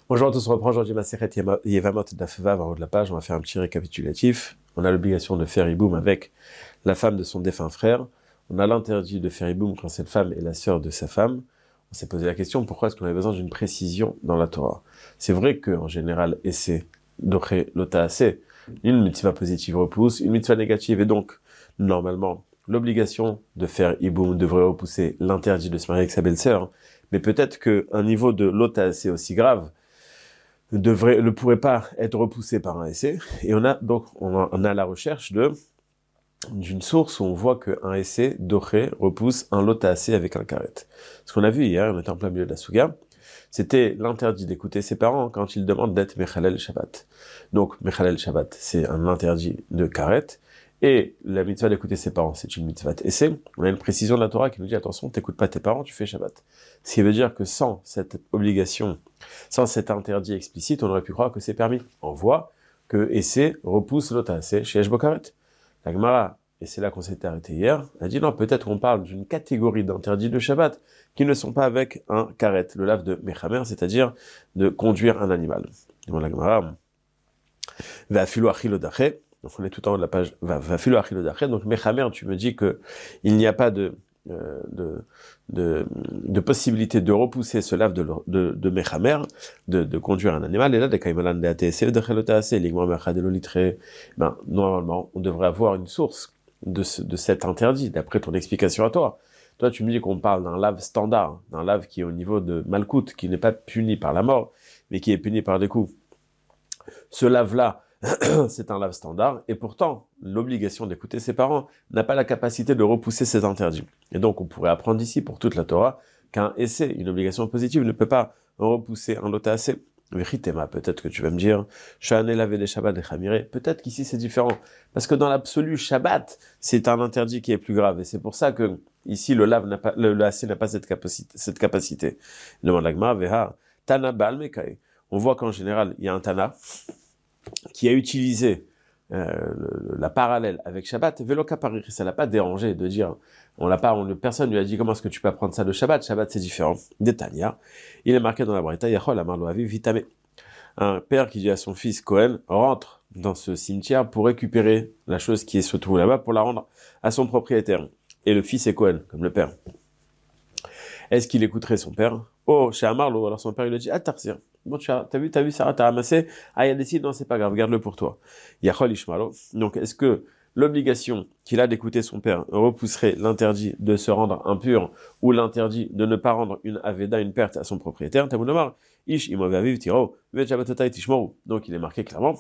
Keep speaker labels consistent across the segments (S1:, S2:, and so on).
S1: Bonjour à tous, on reprend aujourd'hui Masechet Yevamot Daf Vav en haut de la page. On va faire un petit récapitulatif. On a l'obligation de faire hiboum avec la femme de son défunt frère. On a l'interdit de faire hiboum quand cette femme est la sœur de sa femme. On s'est posé la question, pourquoi est-ce qu'on avait besoin d'une précision dans la Torah? C'est vrai qu'en général, essaie d'ocher l'otaase, une mitzvah positive repousse, une mitzvah négative, et donc, normalement, l'obligation de faire hiboum devrait repousser l'interdit de se marier avec sa belle-sœur. Mais peut-être qu'un niveau de l'otaase aussi grave ne pourrait pas être repoussé par un essai. Et on a la recherche d'une source où on voit qu'un essai doré repousse un lotassé avec un karet. Ce qu'on a vu hier, on était en plein milieu de la souga, c'était l'interdit d'écouter ses parents quand ils demandent d'être Mechalel Shabbat. Donc, Mechalel Shabbat, c'est un interdit de karet, et la mitzvah d'écouter ses parents, c'est une mitzvah essai. On a une précision de la Torah qui nous dit, attention, t'écoutes pas tes parents, tu fais Shabbat. Ce qui veut dire que sans cette obligation, sans cet interdit explicite, on aurait pu croire que c'est permis. On voit que essai repousse l'otassé chez Eshbo karet. La Gemara, et c'est là qu'on s'était arrêté hier, a dit non, peut-être qu'on parle d'une catégorie d'interdits de Shabbat qui ne sont pas avec un karet, le lave de Mechamer, c'est-à-dire de conduire un animal. Demande la Gemara, va filo achilodaché, donc on est tout en haut de la page, va filo achilodaché, donc Mechamer, tu me dis que il n'y a pas de possibilité de repousser ce lave de Mechamer, de conduire un animal, et là, normalement, on devrait avoir une source de cet interdit, d'après ton explication à toi. Toi, tu me dis qu'on parle d'un lave standard, d'un lave qui est au niveau de Malkout, qui n'est pas puni par la mort, mais qui est puni par des coups. Ce lave-là, c'est un lave standard, et pourtant, l'obligation d'écouter ses parents n'a pas la capacité de repousser ces interdits. Et donc, on pourrait apprendre ici, pour toute la Torah, qu'un essai, une obligation positive, ne peut pas repousser un lotaase. Veritema, peut-être que tu vas me dire, Sha'ane lavé des Shabbat des Chamiré, peut-être qu'ici c'est différent. Parce que dans l'absolu, Shabbat, c'est un interdit qui est plus grave, et c'est pour ça que, ici, le assez n'a pas cette capacité. Demande l'Agma, Veha, Tana Baal Mekai. On voit qu'en général, il y a un Tana, qui a utilisé la parallèle avec Shabbat, Veloka Paris, ça l'a pas dérangé de dire, personne lui a dit comment est-ce que tu peux apprendre ça de Shabbat, Shabbat c'est différent. Détania, il est marqué dans la Braïta, Yachol Amar Lo Aviv Vitame. Un père qui dit à son fils Cohen, rentre dans ce cimetière pour récupérer la chose qui se trouve là-bas pour la rendre à son propriétaire. Et le fils est Cohen, comme le père. Est-ce qu'il écouterait son père? Oh, chez Amarlo, alors son père il lui dit, ah, Tarsir. Bon, t'as vu, Sarah, t'as ramassé. Ah, il a décidé, non, c'est pas grave, garde-le pour toi. Yachol Ishmalo. Donc, est-ce que l'obligation qu'il a d'écouter son père repousserait l'interdit de se rendre impur ou l'interdit de ne pas rendre une aveda, une perte à son propriétaire? Tamounomar, Ish imovaviv tiro, vechabatotai tishmoru. Donc, il est marqué clairement.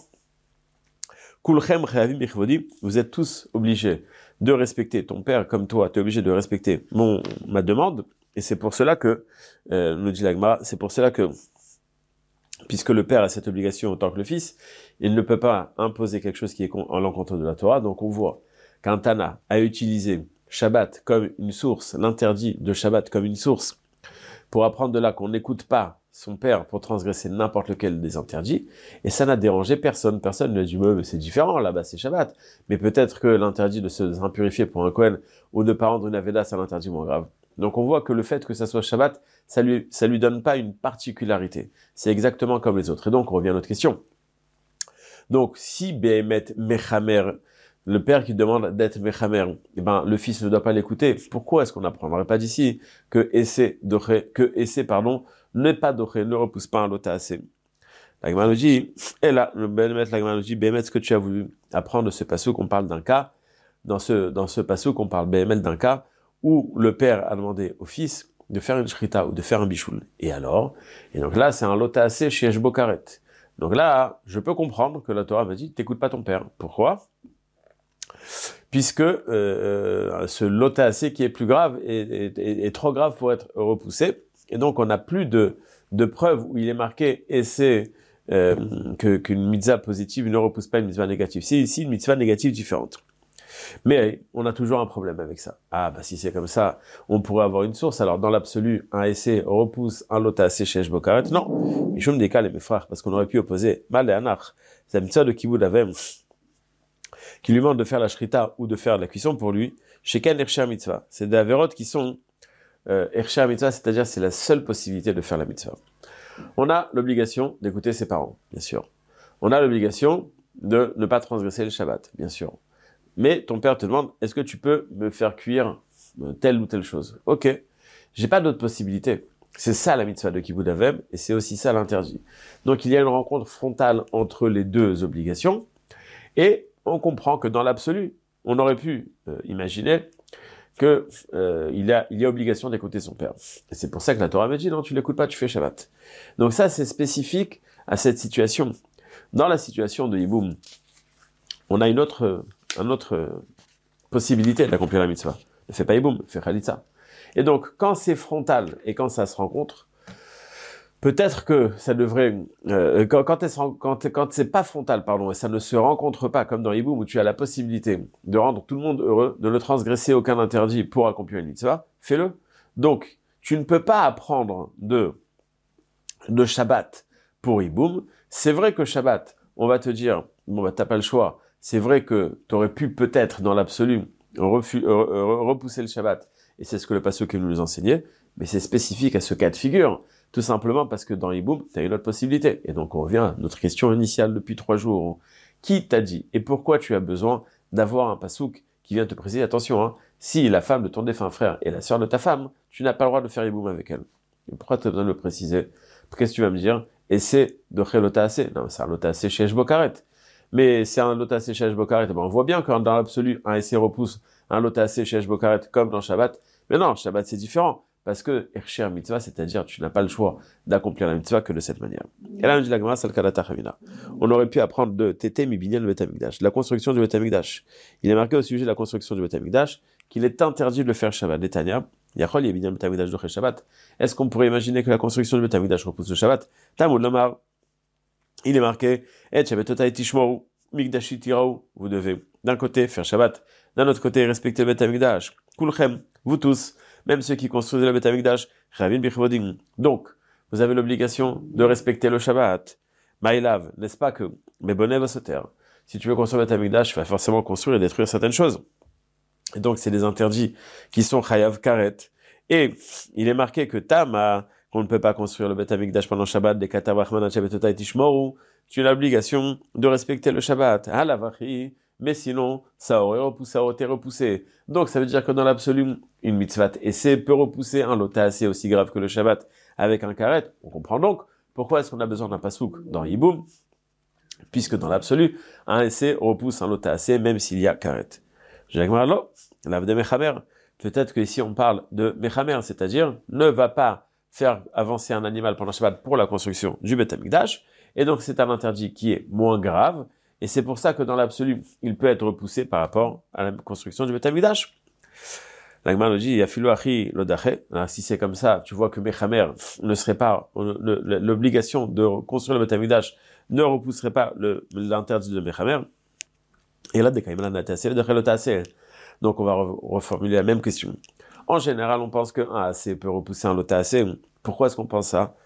S1: Kulchem chayavim bichvodi. Vous êtes tous obligés de respecter ton père comme toi, tu es obligé de respecter ma demande. Et c'est pour cela que, nous dit l'Agma, c'est pour cela que, puisque le père a cette obligation autant que le fils, il ne peut pas imposer quelque chose qui est en l'encontre de la Torah. Donc on voit qu'un Tana a utilisé Shabbat comme une source, l'interdit de Shabbat comme une source, pour apprendre de là qu'on n'écoute pas son père pour transgresser n'importe lequel des interdits, et ça n'a dérangé personne. Personne ne dit, mais c'est différent, là-bas c'est Shabbat. Mais peut-être que l'interdit de se impurifier pour un Kohen ou de ne pas rendre une Aveda, c'est un interdit moins grave. Donc on voit que le fait que ça soit Shabbat, ça lui donne pas une particularité. C'est exactement comme les autres. Et donc on revient à notre question. Donc si Behemet Mechamer, le père qui demande d'être Mechamer, eh ben le fils ne doit pas l'écouter. Pourquoi est-ce qu'on n'apprendrait pas d'ici que essai n'est pas doré, ne repousse pas un lotaase? La Gemara nous dit, et là, la Gemara nous dit, Behemet, ce que tu as voulu apprendre de ce passouk, qu'on parle d'un cas, dans ce passouk, on parle Behemet d'un cas où le père a demandé au fils de faire une shrita ou de faire un bichoul. Et alors? Et donc là, c'est un lotaase chez Eshbo karet. Donc là, je peux comprendre que la Torah m'a dit, t'écoutes pas ton père. Pourquoi? Puisque ce lotaase qui est plus grave est trop grave pour être repoussé. Et donc, on n'a plus de preuves où il est marqué et c'est qu'une mitzvah positive ne repousse pas une mitzvah négative. C'est ici une mitzvah négative différente. Mais on a toujours un problème avec ça. Ah, bah si c'est comme ça, on pourrait avoir une source. Alors, dans l'absolu, un essai repousse un lotaase chez Eshbo karet. Non. Mais je me décale, mes frères, parce qu'on aurait pu opposer mal et anach. C'est la mitzvah de Kibud Avem, qui lui demande de faire la shrita ou de faire de la cuisson pour lui. Chez Ken Ersher Mitzvah. C'est des avérotes qui sont Ersher Mitzvah, c'est-à-dire c'est la seule possibilité de faire la mitzvah. On a l'obligation d'écouter ses parents, bien sûr. On a l'obligation de ne pas transgresser le Shabbat, bien sûr. Mais ton père te demande, est-ce que tu peux me faire cuire telle ou telle chose? Ok, j'ai pas d'autre possibilité. C'est ça la mitzvah de Kibud Avem, et c'est aussi ça l'interdit. Donc il y a une rencontre frontale entre les deux obligations, et on comprend que dans l'absolu, on aurait pu imaginer que il y a obligation d'écouter son père. Et c'est pour ça que la Torah me dit, non, tu l'écoutes pas, tu fais Shabbat. Donc ça, c'est spécifique à cette situation. Dans la situation de Yiboum, on a une autre possibilité d'accomplir la mitzvah. Ne fais pas Yiboum, fais Khalitsa. Et donc, quand c'est frontal et quand ça se rencontre, peut-être que ça devrait, quand c'est pas frontal, pardon, et ça ne se rencontre pas comme dans Yiboum où tu as la possibilité de rendre tout le monde heureux, de ne transgresser aucun interdit pour accomplir une mitzvah, fais-le. Donc, tu ne peux pas apprendre de Shabbat pour Yiboum. C'est vrai que Shabbat, on va te dire, bon bah t'as pas le choix. C'est vrai que t'aurais pu peut-être dans l'absolu repousser le Shabbat, et c'est ce que le pasuk nous enseignait, mais c'est spécifique à ce cas de figure. Tout simplement parce que dans Yiboum, tu as une autre possibilité. Et donc, on revient à notre question initiale depuis 3 jours. Qui t'a dit et pourquoi tu as besoin d'avoir un pasouk qui vient te préciser, attention, hein, si la femme de ton défunt frère est la sœur de ta femme, tu n'as pas le droit de faire Yiboum avec elle. Et pourquoi tu as besoin de le préciser? Qu'est-ce que tu vas me dire? Et c'est de Chelota Assez. Non, c'est un Lota Assez chez Bokaret. Mais c'est un Lota Assez chez Bokaret. On voit bien quand dans l'absolu, un essai repousse un Lota Assez chez Bokaret comme dans Shabbat. Mais non, Shabbat c'est différent. Parce que Ercher mitzvah, c'est-à-dire tu n'as pas le choix d'accomplir la mitzvah que de cette manière. Et là, on dit la Gemara, on aurait pu apprendre de Tété Mibinyan le Beth Amikdash, la construction du Beth Amikdash. Il est marqué au sujet de la construction du Beth Amikdash qu'il est interdit de le faire Shabbat. Netanya, Yachol Yebinyan le Beth Amikdash de Shabbat. Est-ce qu'on pourrait imaginer que la construction du Beth Amikdash repousse le Shabbat? Tamud Lamar. Il est marqué Et Shabbatota et Tishmoru, Mikdashi Tirau. Vous devez d'un côté faire Shabbat, d'un autre côté respecter le Beth Amikdash. Kulchem, vous tous. Même ceux qui construisent le Beth Amikdash, Chavin Bichvodim. Donc, vous avez l'obligation de respecter le Shabbat. Maïlav, n'est-ce pas que, mais bonnet va se taire. Si tu veux construire le Beth Amikdash, tu vas forcément construire et détruire certaines choses. Et donc, c'est des interdits qui sont Chayav Karet. Et il est marqué que Tama, qu'on ne peut pas construire le Beth Amikdash pendant Shabbat, des Katavachman, Shabbatota et Tishmoru, tu as l'obligation de respecter le Shabbat. Halavachi. Mais sinon, ça aurait été repoussé. Donc, ça veut dire que dans l'absolu, une mitzvah essai peut repousser un lota assez aussi grave que le Shabbat avec un karet. On comprend donc pourquoi est-ce qu'on a besoin d'un pasouk dans Yiboum, puisque dans l'absolu, un essai repousse un lota assez même s'il y a karet. Peut-être que ici on parle de mechamer, c'est-à-dire ne va pas faire avancer un animal pendant Shabbat pour la construction du Beth Amikdash, et donc c'est un interdit qui est moins grave. Et c'est pour ça que dans l'absolu, il peut être repoussé par rapport à la construction du Beth Amikdash. La Gemara nous dit, Yafilu achi lodache. Si c'est comme ça, tu vois que Mechamer ne serait pas, l'obligation de construire le Beth Amikdash ne repousserait pas l'interdit de Mechamer. Et là, donc on va reformuler la même question. En général, on pense qu'un AC peut repousser un lota AC. Pourquoi est-ce qu'on pense ça?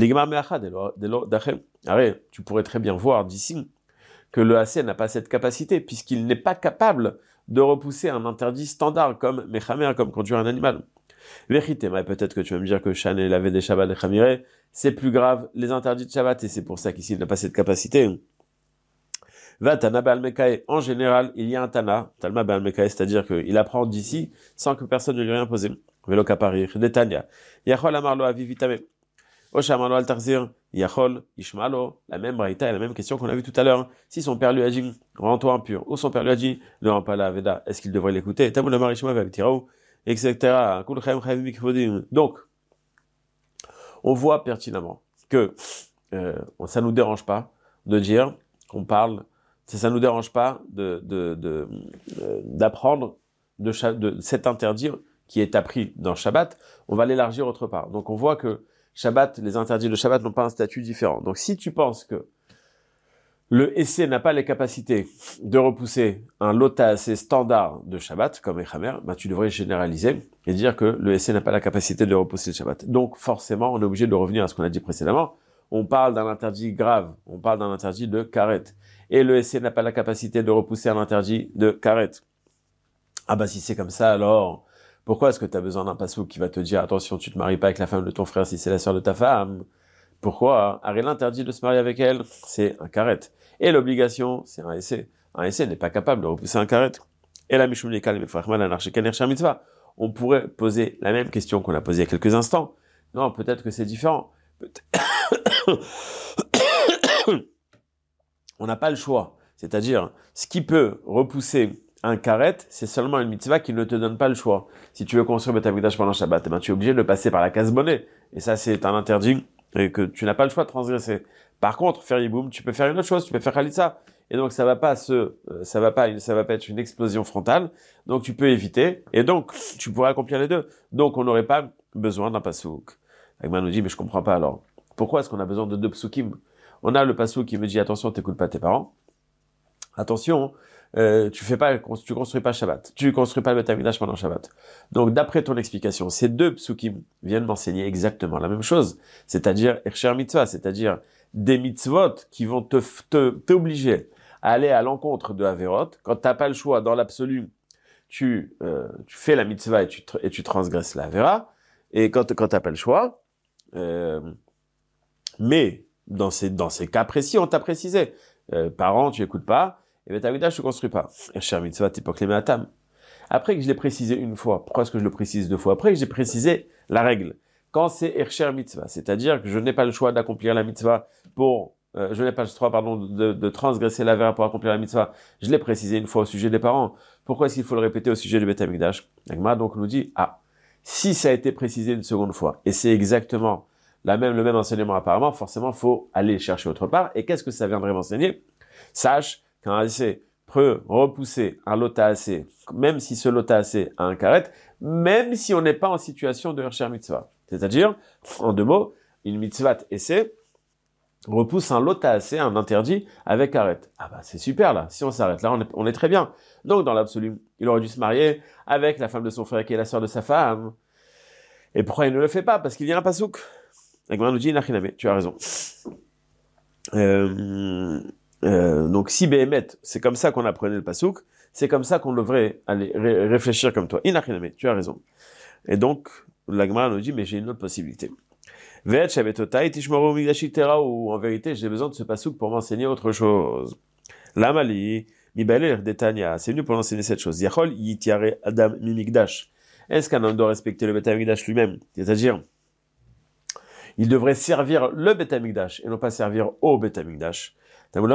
S1: Tu pourrais très bien voir d'ici que le AC n'a pas cette capacité, puisqu'il n'est pas capable de repousser un interdit standard comme Mechamer, comme conduire un animal. Vérité, mais peut-être que tu vas me dire que Chanel avait des Shabbat de Chamiré, c'est plus grave les interdits de Shabbat, et c'est pour ça qu'ici il n'a pas cette capacité. Va Tana Baal Mekae, en général, il y a un Tana, Talma Baal Mekae, c'est-à-dire qu'il apprend d'ici sans que personne ne lui ait rien posé. Velo Kaparir, Detania, Yachol Amarlo Avivitame. Oshamalo al-Tarzir, Yachol, Ishmalo, la même braïta et la même question qu'on a vue tout à l'heure. Si son père lui a dit, rends-toi impur, ou son père lui a dit, ne rends pas la Veda, est-ce qu'il devrait l'écouter? Tamulamar Ishma Vavtirao, etc. Donc, on voit pertinemment que ça nous dérange pas de dire qu'on parle, ça nous dérange pas d'apprendre de cet interdit qui est appris dans Shabbat, on va l'élargir autre part. Donc on voit que Shabbat, les interdits de Shabbat n'ont pas un statut différent. Donc si tu penses que le essai n'a pas les capacités de repousser un lota assez standard de Shabbat, comme Echamer, bah tu devrais généraliser et dire que le essai n'a pas la capacité de repousser le Shabbat. Donc forcément, on est obligé de revenir à ce qu'on a dit précédemment. On parle d'un interdit grave, on parle d'un interdit de karet. Et le essai n'a pas la capacité de repousser un interdit de karet. Ah bah si c'est comme ça, alors pourquoi est-ce que tu as besoin d'un passouk qui va te dire attention, tu te maries pas avec la femme de ton frère si c'est la sœur de ta femme? Pourquoi? Arrêt l'interdit de se marier avec elle, c'est un karet. Et l'obligation, c'est un essai. Un essai n'est pas capable de repousser un karet. Et la Mishum Nikal, mitzvah. On pourrait poser la même question qu'on a posée il y a quelques instants. Non, peut-être que c'est différent. On n'a pas le choix. C'est-à-dire, ce qui peut repousser un karet, c'est seulement une mitzvah qui ne te donne pas le choix. Si tu veux construire Beth Amikdash pendant Shabbat, eh ben, tu es obligé de passer par la case bonnet. Et ça, c'est un interdit et que tu n'as pas le choix de transgresser. Par contre, faire yiboum, tu peux faire une autre chose, tu peux faire khalitsa. Et donc, ça va pas être une explosion frontale. Donc, tu peux éviter. Et donc, tu pourras accomplir les deux. Donc, on n'aurait pas besoin d'un pasouk. Agma nous dit, mais je comprends pas alors. Pourquoi est-ce qu'on a besoin de deux psukim? On a le pasouk qui me dit, attention, t'écoutes pas tes parents. Attention, tu construis pas Shabbat. Tu construis pas le Beth Amikdash pendant Shabbat. Donc, d'après ton explication, ces deux psukim viennent m'enseigner exactement la même chose. C'est-à-dire, Ersher Mitzvah, c'est-à-dire des mitzvot qui vont t'obliger à aller à l'encontre de Averot. Quand t'as pas le choix, dans l'absolu, tu fais la mitzvah et tu transgresses la Avera. Et quand t'as pas le choix, mais dans ces cas précis, on t'a précisé. Parents, tu écoutes pas, et Beth Amikdash, tu construis pas. Ersher Mitzvah, t'hypoklémé atam. Après que je l'ai précisé une fois, pourquoi est-ce que je le précise deux fois? Après que j'ai précisé la règle. Quand c'est Ersher Mitzvah, c'est-à-dire que je n'ai pas le choix d'accomplir la mitzvah je n'ai pas le choix, de transgresser la vera pour accomplir la mitzvah. Je l'ai précisé une fois au sujet des parents. Pourquoi est-ce qu'il faut le répéter au sujet du Beth Amikdash? Agma donc nous dit, si ça a été précisé une seconde fois, et c'est exactement le même enseignement apparemment, forcément, faut aller chercher autre part. Et qu'est-ce que ça viendrait m'enseigner? Sache qu'un essai peut repousser un lota assez, même si ce lota assez a un karet, même si on n'est pas en situation de Ersher Mitzvah. C'est-à-dire, en deux mots, une mitzvah essai repousse un lota assez, un interdit, avec karet. C'est super là, si on s'arrête là, on est très bien. Donc, dans l'absolu, il aurait dû se marier avec la femme de son frère qui est la sœur de sa femme. Et pourquoi il ne le fait pas? Parce qu'il y a un pasouk. Agma nous dit, Nachiname, tu as raison. Donc, si Behemet, c'est comme ça qu'on apprenait le pasouk, c'est comme ça qu'on devrait aller réfléchir comme toi. Inachiname, tu as raison. Et donc, l'Agma nous dit, mais j'ai une autre possibilité. Ve'et shabetotai tishmoru migdashi tera, ou en vérité, j'ai besoin de ce pasouk pour m'enseigner autre chose. Lamali, mibaler detania, c'est venu pour enseigner cette chose. Yachol yitiare adam mimigdash. Est-ce qu'un homme doit respecter le Beth Amikdash lui-même? C'est-à-dire, il devrait servir le Beth Amikdash et non pas servir au Beth Amikdash. Donc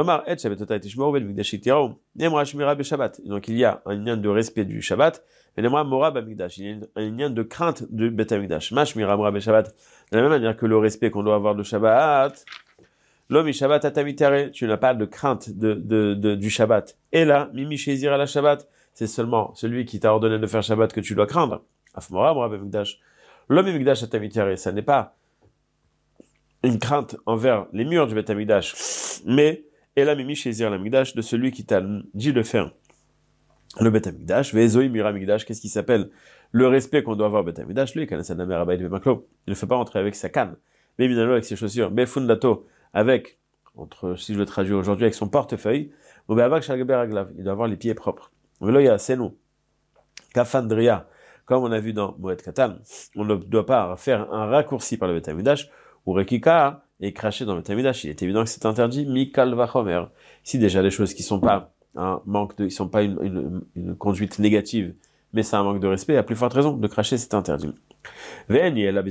S1: il y a un lien de respect du Shabbat, mais il y a un lien de crainte du Beth Amikdash. De la même manière que le respect qu'on doit avoir de Shabbat, l'homme Shabbat atamitare, tu n'as pas de crainte du Shabbat. Et là, mimi shezir à la Shabbat, c'est seulement celui qui t'a ordonné de faire Shabbat que tu dois craindre. L'homme Mikdash atamitare, ça n'est pas une crainte envers les murs du Beth Amikdash, mais et la mimi shezir la Mikdash de celui qui t'a dit de faire le Beth Amikdash, ve'ezoi mira Mikdash, qu'est-ce qui s'appelle le respect qu'on doit avoir au Beth Amikdash, lui, il ne fait pas entrer avec sa canne, mais minalo avec ses chaussures, mais fundato avec, si je le traduis aujourd'hui, avec son portefeuille, il doit avoir les pieds propres. Veloya senu, kafandria, comme on a vu dans Moed Katan, on ne doit pas faire un raccourci par le Beth Amikdash, ou rekika, et cracher dans le Beth Amikdash. Il est évident que c'est interdit, mikal vachomer. Si déjà les choses qui sont pas ils sont pas une conduite négative, mais c'est un manque de respect, à plus forte raison, de cracher, c'est interdit. Peut-être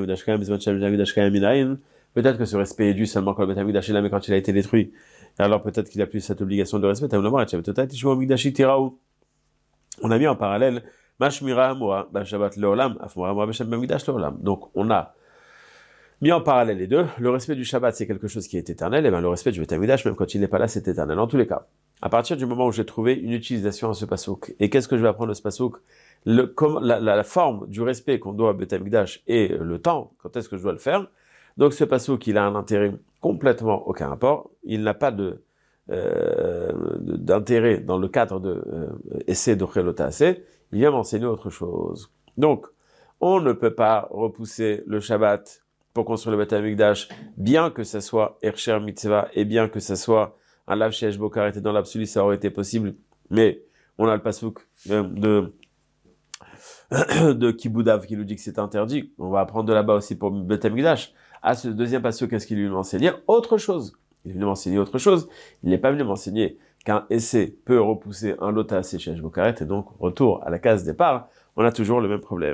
S1: que ce respect est dû seulement quand le Beth Amikdash est là, mais quand il a été détruit, alors peut-être qu'il a plus cette obligation de respect. On a mis en parallèle, donc on a mis en parallèle les deux. Le respect du Shabbat, c'est quelque chose qui est éternel, et bien le respect du Beth Amikdash, même quand il n'est pas là, c'est éternel. En tous les cas, à partir du moment où j'ai trouvé une utilisation à ce pasouk, et qu'est-ce que je vais apprendre de ce pasouk? La forme du respect qu'on doit à Beth Amikdash et le temps, quand est-ce que je dois le faire. Donc ce pasouk, il a un intérêt complètement aucun rapport. Il n'a pas d'intérêt dans le cadre de essai de Chelota assez. Il vient m'enseigner autre chose. Donc, on ne peut pas repousser le Shabbat pour construire le Beth Amikdash, bien que ça soit Ersher Mitzvah et bien que ça soit un Lav Sheesh Bo Karet, et dans l'absolu, ça aurait été possible. Mais on a le pasouk de Kiboudav qui nous dit que c'est interdit. On va apprendre de là-bas aussi pour Beth Amikdash. À ce deuxième passage, qu'est-ce qu'il est venu m'enseigner? Autre chose. Il est venu m'enseigner autre chose. Il n'est pas venu m'enseigner qu'un essai peut repousser un lota assez chez Bokaret, et donc, retour à la case départ, on a toujours le même problème.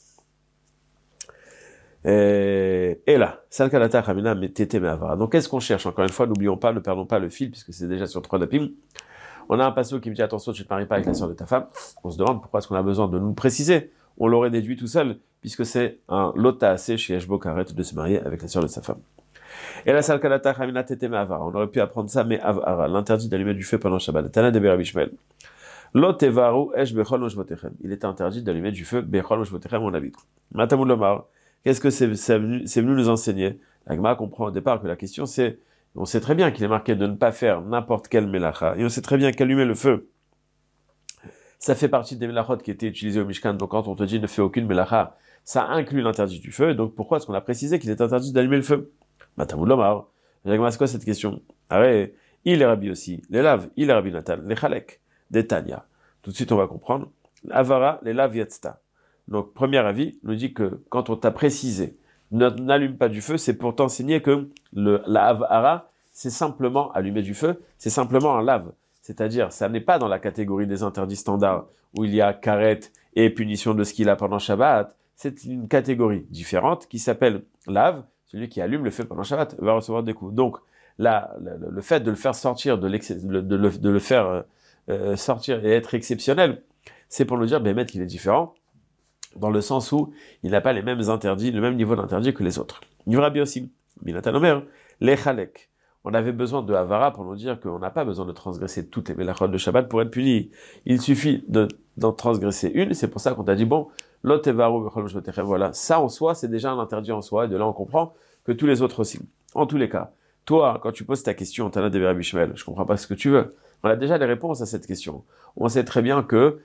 S1: Et là, Salkalata Khamina Metete Meavara. Donc, qu'est-ce qu'on cherche? Encore une fois, n'oublions pas, ne perdons pas le fil, puisque c'est déjà sur 3 dapim. On a un passage qui me dit, attention, tu ne te maries pas avec la sœur de ta femme. On se demande pourquoi est-ce qu'on a besoin de nous préciser. On l'aurait déduit tout seul, puisque c'est un lota assez chez Bokaret de se marier avec la sœur de sa femme. Et la Salkalata Khamina Tete Meavara. On aurait pu apprendre ça, mais Avara, l'interdit d'allumer du feu pendant Shabbat. Tana de Berabishmel. Lotevaru esh bechol moshvotechem. Il est interdit d'allumer du feu bechol moshvotechem, on habite. Matamou lomar. Qu'est-ce que c'est venu nous enseigner? La Gemara comprend au départ que la question c'est, on sait très bien qu'il est marqué de ne pas faire n'importe quel melacha, et on sait très bien qu'allumer le feu, ça fait partie des melachot qui étaient utilisés au Mishkan, donc quand on te dit ne fais aucune melacha, ça inclut l'interdit du feu, donc pourquoi est-ce qu'on a précisé qu'il est interdit d'allumer le feu? Matamou lomar. La Gemara, c'est quoi cette question? Arrête, il est rabbi aussi, les laves, il est rabbi Nathan, les chalek, des Tanya. Tout de suite on va comprendre. Avara, les laves yatzta. Donc, premier avis, nous dit que quand on t'a précisé, n'allume pas du feu, c'est pour t'enseigner que la avara, c'est simplement allumer du feu, c'est simplement un lave. C'est-à-dire, ça n'est pas dans la catégorie des interdits standards où il y a karet et punition de ce qu'il a pendant Shabbat. C'est une catégorie différente qui s'appelle lave, celui qui allume le feu pendant Shabbat va recevoir des coups. Donc, là, le fait de le faire sortir, de le faire sortir et être exceptionnel, c'est pour nous dire, Bémet, qu'il est différent, dans le sens où il n'a pas les mêmes interdits, le même niveau d'interdit que les autres. Il y aura bien aussi, Binatan Omer, les Chalek. On avait besoin de Havara pour nous dire qu'on n'a pas besoin de transgresser toutes les melachot de Shabbat pour être puni. Il suffit d'en transgresser une, c'est pour ça qu'on t'a dit, bon, Lotevaru, voilà, ça en soi, c'est déjà un interdit en soi, et de là on comprend que tous les autres aussi. En tous les cas, toi, quand tu poses ta question, Tana de Berabishmel, je comprends pas ce que tu veux. On a déjà les réponses à cette question. On sait très bien que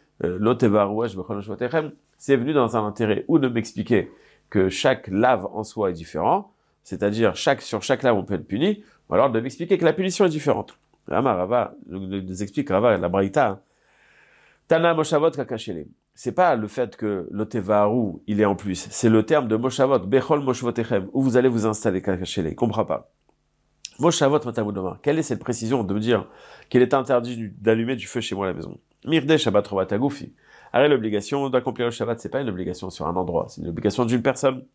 S1: c'est venu dans un intérêt ou de m'expliquer que chaque lave en soi est différent, c'est-à-dire sur chaque lave on peut être puni, ou alors de m'expliquer que la punition est différente. Rava nous explique Rava la Braïta. Tana Moshavot Kakashele. C'est pas le fait que l'Otevaru, il est en plus, c'est le terme de Moshavot, Bechol Moshvotechem, où vous allez vous installer Kakashele. Comprends pas. Moshavot Matamoudoma. Quelle est cette précision de me dire qu'il est interdit d'allumer du feu chez moi à la maison? Mirde Shabbat Robatagoufi. Arrête, l'obligation d'accomplir le Shabbat, c'est pas une obligation sur un endroit, c'est une obligation d'une personne.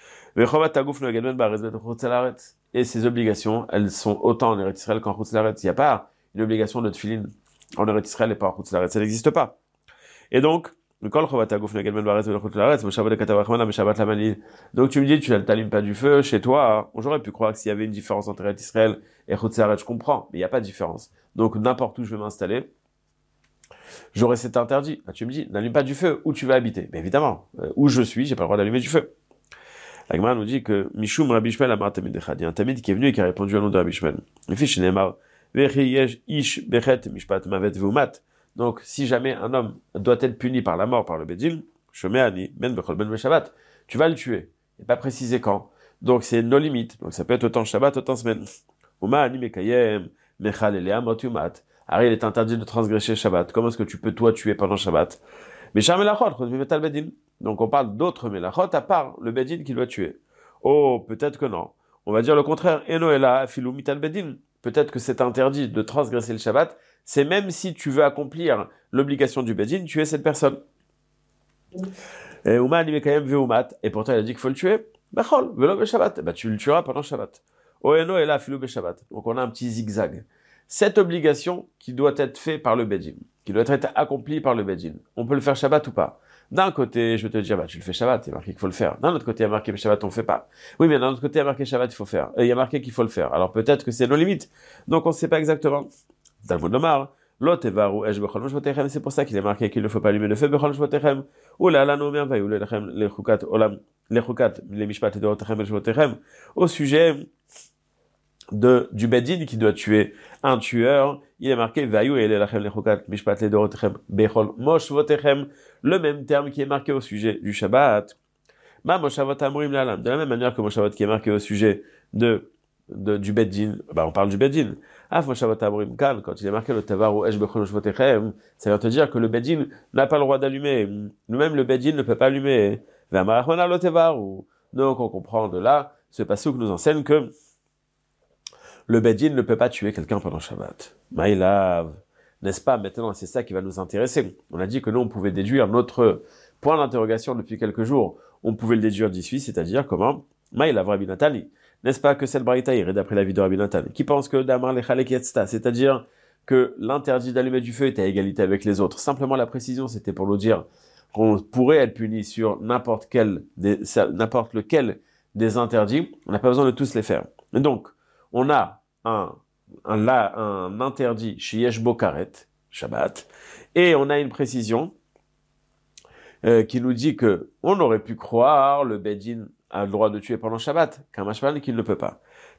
S1: Et ces obligations, elles sont autant en Eretz Israël qu'en Chutz Laaretz. Il n'y a pas une obligation de tefilin en Eretz Israël et pas en Chutz Laaretz. Ça n'existe pas. Et donc, donc tu me dis, tu n'allumes pas du feu chez toi. J'aurais pu croire que s'il y avait une différence entre Eretz Israël et Chutz Laaretz, je comprends, mais il n'y a pas de différence. Donc n'importe où je vais m'installer, j'aurais cet interdit. Tu me dis, n'allume pas du feu, où tu vas habiter. Mais évidemment, où je suis, j'ai pas le droit d'allumer du feu. La Gemara nous dit que Mishum Rabbi Shmuel Amar Tamid Echad. Il y a un Tamid qui est venu et qui a répondu au nom de Rabbi Shmuel. Le fils Shneimar, Vechi Ish Bechet Mishpat Mavet Veumat. Donc, si jamais un homme doit être puni par la mort par le Bedin, Shomeani Ben Bechol Ben Shabbat, tu vas le tuer. Il n'est pas précisé quand. Donc, c'est no limite. Donc, ça peut être autant Shabbat, autant semaine. Uma Ani Mekayem Mechal Eleam Otumat. Ari, il est interdit de transgresser Shabbat. Comment est-ce que tu peux toi tuer pendant Shabbat? Mais Shar Melachot, Metal Bedin. Donc on parle d'autres Melachot à part le Bedin qui doit tuer. Oh, peut-être que non. On va dire le contraire. Enoela Filou Mital Bedin. Peut-être que c'est interdit de transgresser le Shabbat. C'est même si tu veux accomplir l'obligation du Bedin, tuer cette personne. Et Uma Animekayem Veumat. Et pourtant il a dit qu'il faut le tuer. Bechol, Velo Beshabbat. Bah tu le tueras pendant Shabbat. Oh, Enoela Filou Beshabbat. Donc on a un petit zigzag. Cette obligation qui doit être faite par le Bedin, qui doit être accomplie par le Bedin, on peut le faire Shabbat ou pas? D'un côté, je vais te dire, bah, tu le fais Shabbat, il y a marqué qu'il faut le faire. D'un autre côté, il y a marqué Shabbat, on le fait pas. Oui, mais d'un autre côté, il y a marqué Shabbat, il faut faire. Et il y a marqué qu'il faut le faire. Alors peut-être que c'est nos limites. Donc on ne sait pas exactement. Talmud Lomar, Lot Evaru Esh Bechol Moshvotechem, c'est pour ça qu'il est marqué qu'il ne faut pas allumer le feu Bechol Moshvotechem. Ou là, là, nous, bien, vaillou, les Chukat, Olam, les Chukat, les Mishpat et Dorotechem et Shvotechem, au sujet du Bedin qui doit tuer un tueur, il est marqué Vayu et lelachem lechukat mishpat ledorotechem bechol moshvotechem, le même terme qui est marqué au sujet du Shabbat. Ma moshavot amrim lalam, de la même manière que moshavot qui est marqué au sujet du Bedin, bah on parle du Bedin. Af moshavot amrim kan, quand il est marqué le tavaru esh bechol moshvotechem, ça veut te dire que le Bedin n'a pas le droit d'allumer, même le Bedin ne peut pas allumer. Ve'amarachona lo tavaru. Donc on comprend de là ce passouk nous enseigne que le Bedin ne peut pas tuer quelqu'un pendant Shabbat. Maïlav, n'est-ce pas? Maintenant, c'est ça qui va nous intéresser. On a dit que nous, on pouvait déduire notre point d'interrogation depuis quelques jours. On pouvait le déduire d'issue, c'est-à-dire comment? Maïlav Rabbi Nathan. N'est-ce pas que cette Braïta est d'après la vie de Rabbi Nathan, qui pense que Damar Lechalek Yetzta, c'est-à-dire que l'interdit d'allumer du feu était à égalité avec les autres. Simplement, la précision, c'était pour nous dire qu'on pourrait être puni sur n'importe lequel des interdits. On n'a pas besoin de tous les faire. Et donc, on a un interdit chez Yeshbo Karet, Shabbat, et on a une précision qui nous dit que on aurait pu croire le Bedin a le droit de tuer pendant Shabbat, qu'un mashman qu'il ne peut pas.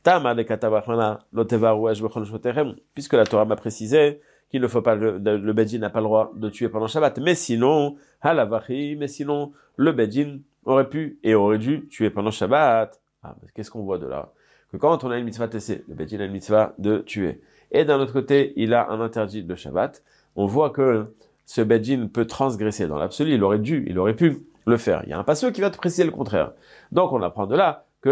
S1: Puisque la Torah m'a précisé qu'il ne faut pas, le Bedin n'a pas le droit de tuer pendant Shabbat. Mais sinon, le Bedin aurait pu et aurait dû tuer pendant Shabbat. Qu'est-ce qu'on voit de là? Que quand on a une mitzvah tessé, le Bedin a une mitzvah de tuer. Et d'un autre côté, il a un interdit de Shabbat. On voit que ce Bedin peut transgresser dans l'absolu. Il aurait pu le faire. Il y a un passage qui va te préciser le contraire. Donc, on apprend de là que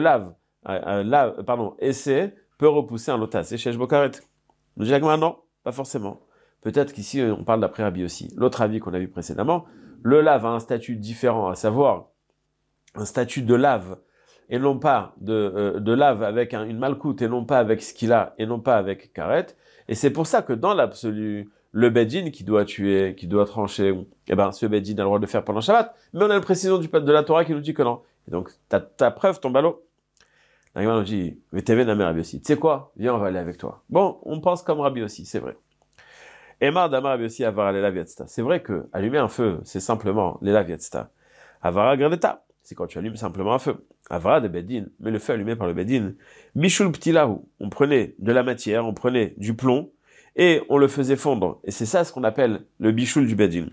S1: essai peut repousser un lotas. C'est chez Shbokaret. Nous disons non, pas forcément. Peut-être qu'ici, on parle d'après Rabbi aussi. L'autre avis qu'on a vu précédemment, le lave a un statut différent, à savoir un statut de lave, et non pas de lave avec une malcoute, et non pas avec ce qu'il a, et non pas avec karet. Et c'est pour ça que dans l'absolu, le Bedin qui doit tuer, qui doit trancher, ce Bedin a le droit de le faire pendant Shabbat, mais on a une précision de la Torah qui nous dit que non. Et donc, ta preuve, ton ballot. La Gemara nous dit, Rabbi aussi. Tu sais quoi? Viens, on va aller avec toi. Bon, on pense comme Rabbi aussi, c'est vrai. Emar Damar Rabbi aussi, Avara Lela Vietsta. C'est vrai que allumer un feu, c'est simplement Lela Vietsta. Avara Gradeta, c'est quand tu allumes simplement un feu. Avara de Bedin, mais le feu allumé par le Bedin. Bishul Ptilahu, on prenait de la matière, on prenait du plomb, et on le faisait fondre. Et c'est ça ce qu'on appelle le Bishul du Bedin.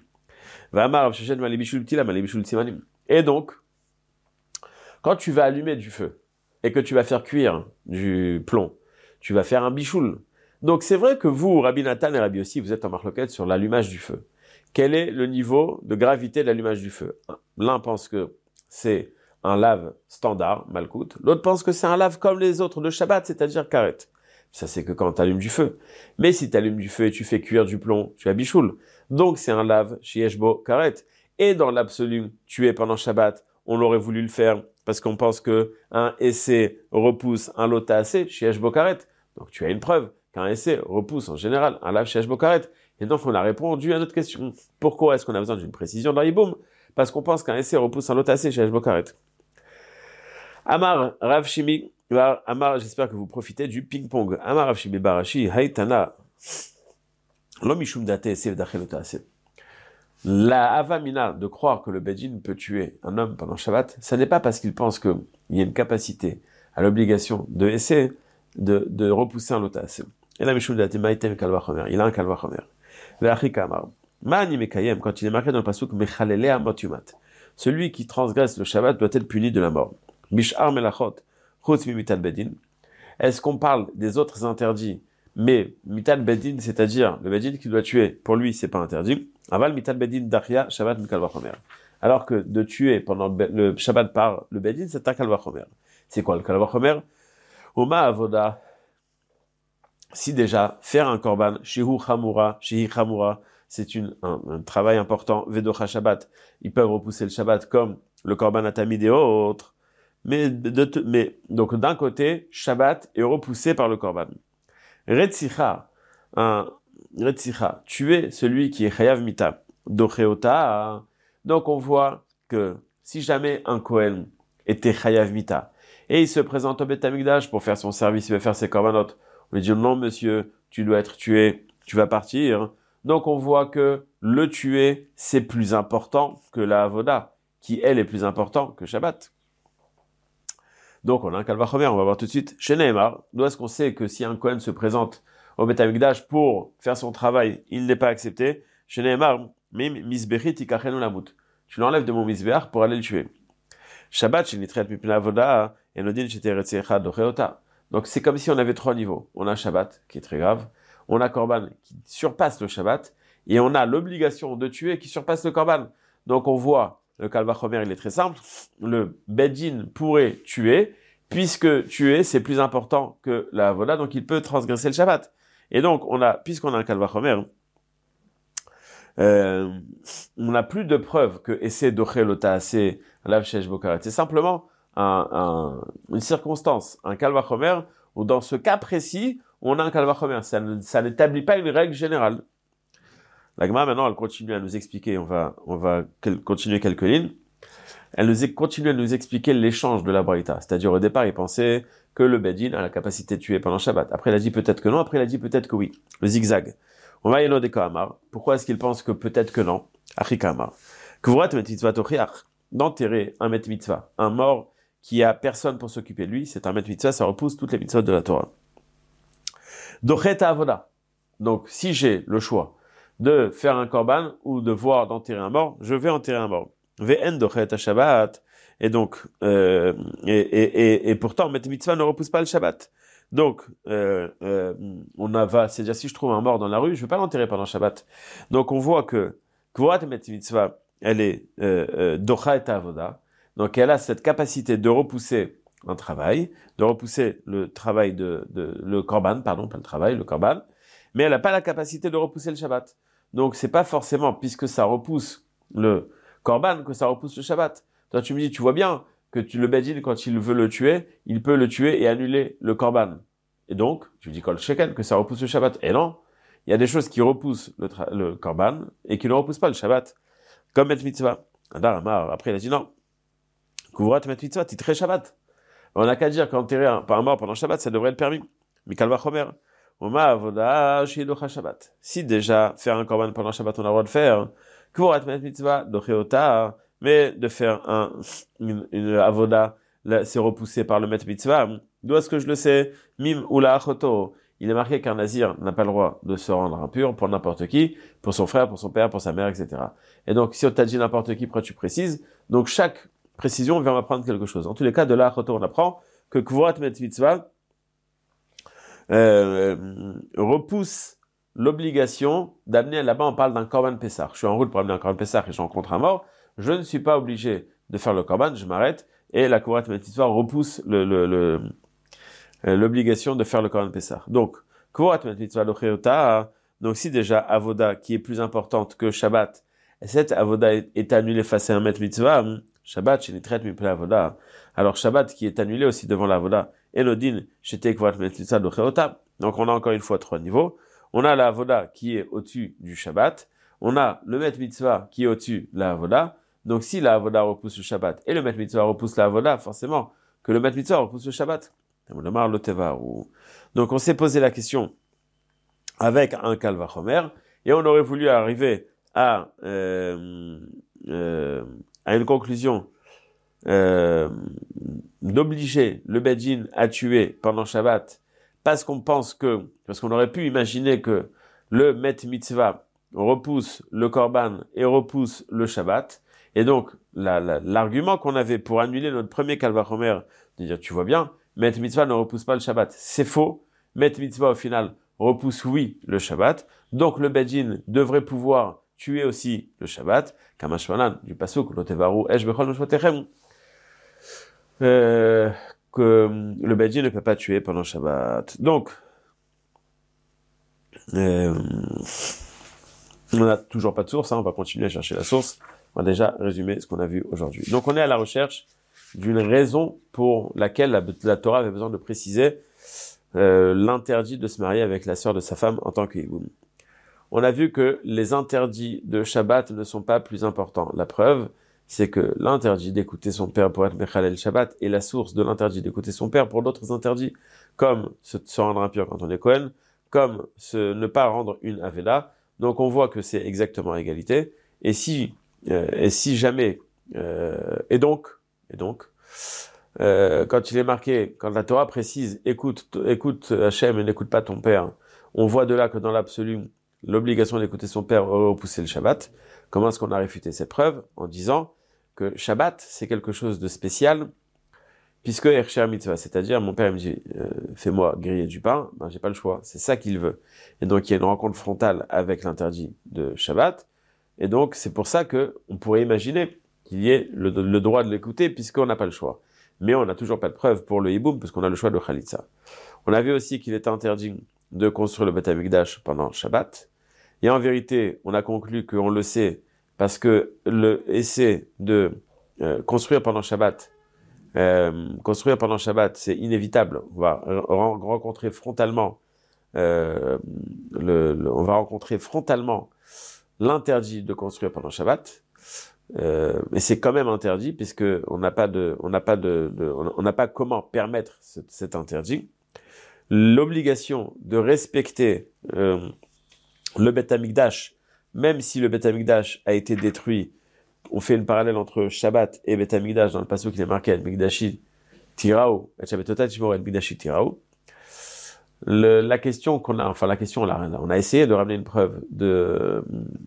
S1: Et donc, quand tu vas allumer du feu, et que tu vas faire cuire du plomb, tu vas faire un bichoul. Donc c'est vrai que vous, Rabbi Nathan et Rabbi aussi, vous êtes en marloquette sur l'allumage du feu. Quel est le niveau de gravité de l'allumage du feu? L'un pense que c'est un lave standard, malkout. L'autre pense que c'est un lave comme les autres de Shabbat, c'est-à-dire karet. Ça, c'est que quand tu allumes du feu. Mais si tu allumes du feu et tu fais cuire du plomb, tu as bichoul. Donc c'est un lave chez Yeshbo karet. Et dans l'absolu, tu es pendant Shabbat, on aurait voulu le faire parce qu'on pense que un essai repousse un lota assez chez Yeshbo karet. Donc tu as une preuve qu'un essai repousse en général un lave chez Yeshbo karet. Et donc on a répondu à notre question. Pourquoi est-ce qu'on a besoin d'une précision dans l'Iboum? Parce qu'on pense qu'un essai repousse un lota assez chez Yeshbo karet. Amar Rav Shimi, Amar, j'espère que vous profitez du ping-pong. Amar Rav Shimi Barashi, Haïtana, Lomishum date sev dachelota assez. La avamina de croire que le Bedin peut tuer un homme pendant Shabbat, ça n'est pas parce qu'il pense qu'il y a une capacité à l'obligation de essayer de repousser un lotas. Et la Mishum date maitem kalvachomer, il a un kalvachomer. Ve'achika amar, ma'ani mekayem, quand il est marqué dans le pasuk mechalelea motumat, celui qui transgresse le Shabbat doit être puni de la mort. Bishar melachot, chutz mi mitat Bedin. Est-ce qu'on parle des autres interdits? Mais mitat Bedin, c'est-à-dire le Bedin qui doit tuer, pour lui, c'est pas interdit. Aval mitat Bedin daria Shabbat mikal vachomer. Alors que de tuer pendant le Shabbat par le Bedin, c'est un kal vachomer. C'est quoi le kal vachomer? Oma avoda. Si déjà, faire un korban, shehi chamura, c'est un travail important, vedocha Shabbat. Ils peuvent repousser le Shabbat comme le korban atamid et autres. Mais donc d'un côté, Shabbat est repoussé par le korban. Retzicha, tuer celui qui est chayav mita, docheota. Donc on voit que si jamais un Kohen était chayav mita et il se présente au Beth Amikdash pour faire son service, il veut faire ses korbanot, on lui dit non monsieur, tu dois être tué, tu vas partir. Donc on voit que le tuer c'est plus important que la avoda, qui elle est plus important que Shabbat. Donc on a un kalvachomer, on va voir tout de suite. Chez Nehemar, d'où est-ce qu'on sait que si un Kohen se présente au Beth Amikdash pour faire son travail, il n'est pas accepté. Chez Nehemar, mim misbechit ikachenu lamut. Tu l'enlèves de mon misbeach pour aller le tuer. Shabbat shenitret mipnei avoda enodin sheteretzecha docheota. Donc c'est comme si on avait trois niveaux. On a Shabbat qui est très grave, on a Korban qui surpasse le Shabbat et on a l'obligation de tuer qui surpasse le Korban. Donc on voit le kalvachomer, il est très simple. Le Bedin pourrait tuer puisque tuer, c'est plus important que la avoda, donc il peut transgresser le Shabbat. Et donc, puisqu'on a un kalvachomer, on n'a plus de preuves que essayer d'ocher assez lav shesh bokaret. C'est simplement une circonstance, un kalvachomer, où dans ce cas précis, on a un kalvachomer. Ça n'établit pas une règle générale. La Gemara, maintenant, elle continue à nous expliquer, on va continuer quelques lignes. Elle continue à nous expliquer l'échange de la Braïta. C'est-à-dire, au départ, il pensait que le Bedin a la capacité de tuer pendant Shabbat. Après, il a dit peut-être que non. Après, il a dit peut-être que oui. Le zigzag. On va y aller des Kahamar. Pourquoi est-ce qu'il pense que peut-être que non? Achri Kahamar. Kvurat met mitzvah tochiach. D'enterrer un met mitzvah. Un mort qui a personne pour s'occuper de lui. C'est un met mitzvah, ça repousse toutes les mitzvahs de la Torah. Dochet avoda. Donc, si j'ai le choix de faire un korban ou d'enterrer un mort, je vais enterrer un mort. Ve'en dochet Shabbat. Et donc, et pourtant, met mitzvah ne repousse pas le Shabbat. Donc, c'est-à-dire si je trouve un mort dans la rue, je vais pas l'enterrer pendant Shabbat. Donc, on voit que Kvurat met mitzvah, elle est docha et avoda. Donc, elle a cette capacité de repousser un travail, de repousser le travail le korban, pardon, pas le travail, le korban, mais elle n'a pas la capacité de repousser le Shabbat. Donc, c'est pas forcément, puisque ça repousse le korban, que ça repousse le Shabbat. Toi, tu me dis, tu vois bien que le Bedin, quand il veut le tuer, il peut le tuer et annuler le korban. Et donc, tu dis kol sheken, que ça repousse le Shabbat. Et non, il y a des choses qui repoussent le korban et qui ne repoussent pas le Shabbat. Comme met mitzvah. Après, il a dit non. Kuvrat met mitzvah, titré Shabbat. On n'a qu'à dire qu'enterrer un mort pendant Shabbat, ça devrait être permis. Mikal vachomer. Oma avoda shidocha Shabbat. Si déjà, faire un korban pendant Shabbat, on a le droit de faire. Kuvrat met mitzvah, docheota. Mais de faire une avoda, là, c'est repoussé par le met mitzvah. D'où est-ce que je le sais? Mim ou la achoto. Il est marqué qu'un nazir n'a pas le droit de se rendre impur pour n'importe qui, pour son frère, pour son père, pour sa mère, etc. Et donc, si on t'a dit n'importe qui, pourquoi tu précises? Donc, chaque précision vient apprendre quelque chose. En tous les cas, de la achoto, on apprend que kvurat met mitzvah repousse l'obligation d'amener, là-bas on parle d'un korban pessar. Je suis en route pour amener un korban pessar et je rencontre un mort. Je ne suis pas obligé de faire le korban, je m'arrête, et la kvurat met mitzvah repousse l'obligation de faire le korban pessar. Donc, kvurat met mitzvah locheota, donc si déjà avoda qui est plus importante que Shabbat, et cette avoda est annulée face à un met mitzvah, Shabbat, chez les traites, mi avoda. Alors Shabbat qui est annulé aussi devant l'avoda, Elodin, chez kvurat met mitzvah locheota. Donc on a encore une fois trois niveaux. On a la avoda qui est au-dessus du Shabbat. On a le met mitzvah qui est au-dessus de la avoda. Donc si la avoda repousse le Shabbat et le met mitzvah repousse la avoda, forcément que le met mitzvah repousse le Shabbat. Donc on s'est posé la question avec un kalvachomer et on aurait voulu arriver à une conclusion d'obliger le Bedin à tuer pendant Shabbat parce qu'on aurait pu imaginer que le met mitzvah repousse le korban et repousse le Shabbat. Et donc, l'argument qu'on avait pour annuler notre premier kalvachomer, de dire, tu vois bien, met mitzvah ne repousse pas le Shabbat. C'est faux. Met mitzvah, au final, repousse, oui, le Shabbat. Donc, le Bedin devrait pouvoir tuer aussi le Shabbat. Kamashmalan, du pasuk, lotevaru, esh bechol noshvotechem. Que le Bedin ne peut pas tuer pendant Shabbat. Donc, on n'a toujours pas de source, on va continuer à chercher la source. On va déjà résumer ce qu'on a vu aujourd'hui. Donc on est à la recherche d'une raison pour laquelle la Torah avait besoin de préciser l'interdit de se marier avec la sœur de sa femme en tant que hiboum. On a vu que les interdits de Shabbat ne sont pas plus importants. La preuve, c'est que l'interdit d'écouter son père pour être Mechalel Shabbat est la source de l'interdit d'écouter son père pour d'autres interdits, comme se rendre impur quand on est Kohen, comme ne pas rendre une Aveda. Donc on voit que c'est exactement à égalité. Et si jamais, quand il est marqué, quand la Torah précise, écoute Hachem et n'écoute pas ton père, on voit de là que dans l'absolu, l'obligation d'écouter son père aurait repoussé le Shabbat. Comment est-ce qu'on a réfuté cette preuve? En disant que Shabbat, c'est quelque chose de spécial, puisque Ercher Mitzvah, c'est-à-dire, mon père me dit, fais-moi griller du pain, ben, j'ai pas le choix. C'est ça qu'il veut. Et donc, il y a une rencontre frontale avec l'interdit de Shabbat. Et donc, c'est pour ça que on pourrait imaginer qu'il y ait le droit de l'écouter, puisqu'on n'a pas le choix. mais on n'a toujours pas de preuve pour le hiboum, parce qu'on a le choix de Khalitsa. On a vu aussi qu'il était interdit de construire le Beth Amikdash pendant Shabbat, et en vérité, on a conclu qu'on le sait, parce que le essai de construire pendant Shabbat, c'est inévitable. On va rencontrer frontalement, on va rencontrer frontalement l'interdit de construire pendant Shabbat, mais c'est quand même interdit puisque on n'a pas comment permettre cet interdit. L'obligation de respecter le Beth Amikdash, même si le Beth Amikdash a été détruit. On fait une parallèle entre Shabbat et Beth Amikdash dans le passage qui est marqué El Mikdashi Tirao, et Shabbatotat Shmor El Mikdashi Tirao. La question on a essayé de ramener une preuve de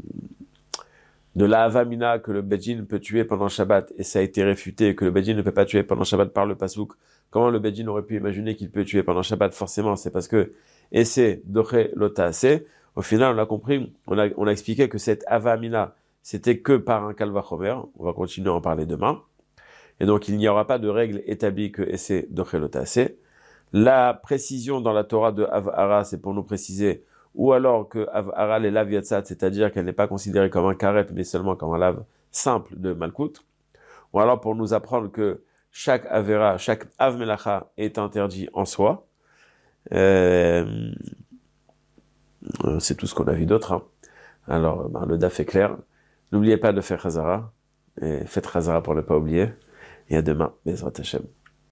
S1: la Havamina que le Bedjin peut tuer pendant Shabbat, et ça a été réfuté, que le Bedjin ne peut pas tuer pendant Shabbat par le Pasouk. Comment le Bedjin aurait pu imaginer qu'il peut tuer pendant Shabbat? Forcément, c'est parce que Esse Doche Lota Ase. Au final, on a compris, on a expliqué que cette Havamina, c'était que par un Kalvachomer. On va continuer à en parler demain. Et donc, il n'y aura pas de règle établie que Esse Doche Lota Ase. La précision dans la Torah de Havara, c'est pour nous préciser, ou alors que Havara les lave yatzat, c'est-à-dire qu'elle n'est pas considérée comme un karet, mais seulement comme un lave simple de Malkout. Ou alors pour nous apprendre que chaque Avera, chaque Avmelacha est interdit en soi. C'est tout ce qu'on a vu d'autre. Hein. Alors, le daf est clair. N'oubliez pas de faire Chazara. Et faites Chazara pour ne pas oublier. Et à demain, Bezrat Hashem.